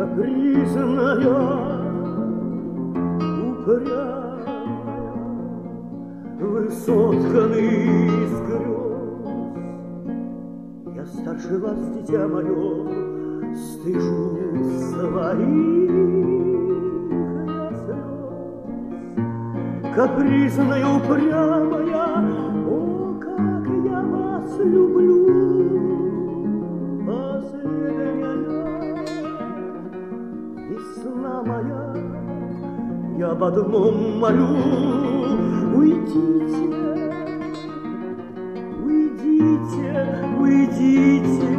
капризная, упрямая, вы сотканы из грез. Я старше вас, дитя мое, стыжусь своих слез. Капризная, упрямая, о, как я вас люблю. Весна моя, я об одном молю: уйдите, уйдите, уйдите.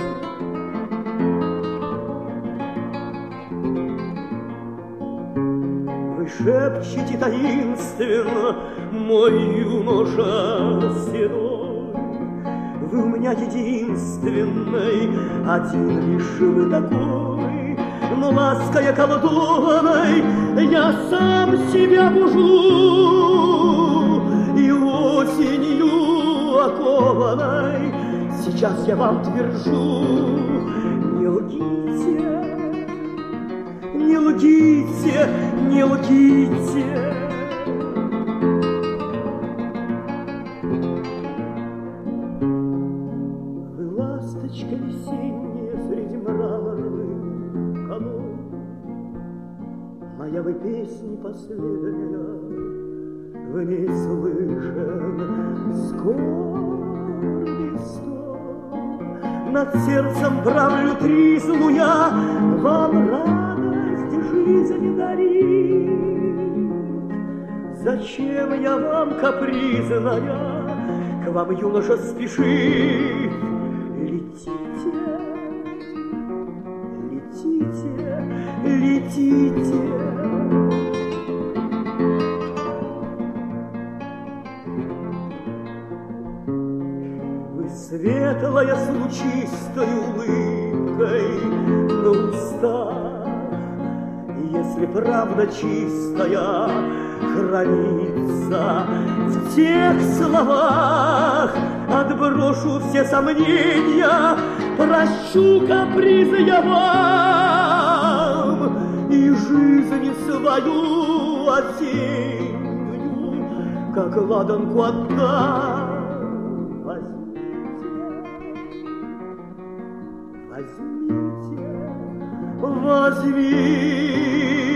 Вы шепчете таинственно, мой юноша седой, вы у меня единственный, один лишь вы такой. Но лаской околдованной я сам себя бужу, и осенью окованной сейчас я вам твержу: не лгите, не лгите, не лгите. Вы ласточка весенняя среди мраморных колонн, моя вы песня последняя, в ней слышен скорби стон. Над сердцем правлю тризну я, вам радость жизни дарит. Зачем я вам, капризная, к вам, юноша, спешит? Летите, летите, летите. Вы светлая с лучистой улыбкой на устах, если правда чистая хранится в тех словах, отброшу все сомнения, прощу капризы я вам и жизнь свою осеннюю, как ладанку отдам. Возьмите, возьмите, возьмите.